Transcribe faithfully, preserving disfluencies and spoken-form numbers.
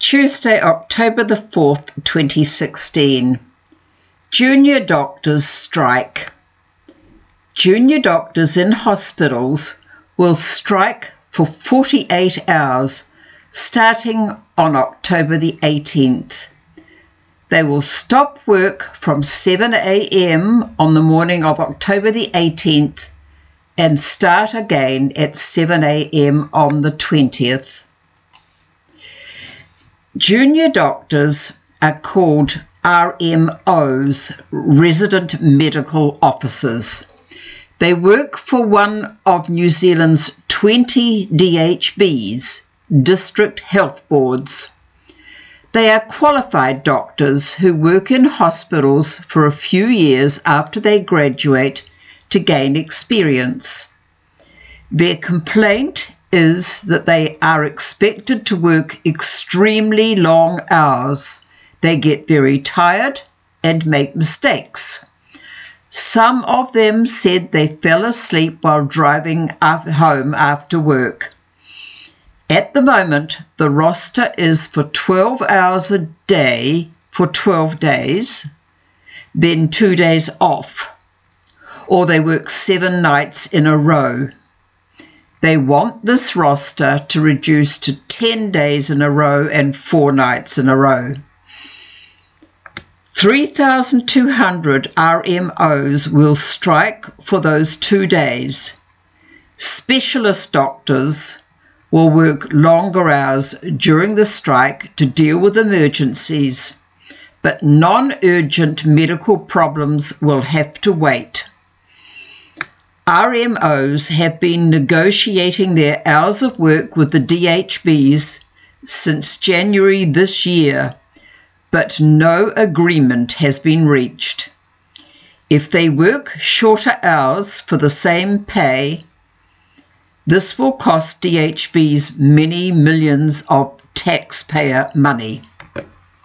Tuesday, October the fourth, twenty sixteen. Junior doctors strike. Junior doctors in hospitals will strike for forty-eight hours starting on October the eighteenth. They will stop work from seven a m on the morning of October the eighteenth and start again at seven a m on the twentieth. Junior doctors are called R M Os, Resident Medical Officers. They work for one of New Zealand's twenty D H Bs, District Health Boards. They are qualified doctors who work in hospitals for a few years after they graduate to gain experience. Their complaint is that they are expected to work extremely long hours. They get very tired and make mistakes. Some of them said they fell asleep while driving home after work. At the moment, the roster is for twelve hours a day for twelve days, then two days off, or they work seven nights in a row. They want this roster to reduce to ten days in a row and four nights in a row. three thousand two hundred R M Os will strike for those two days. Specialist doctors will work longer hours during the strike to deal with emergencies, but non-urgent medical problems will have to wait. R M Os have been negotiating their hours of work with the D H Bs since January this year, but no agreement has been reached. If they work shorter hours for the same pay, this will cost D H Bs many millions of taxpayer money.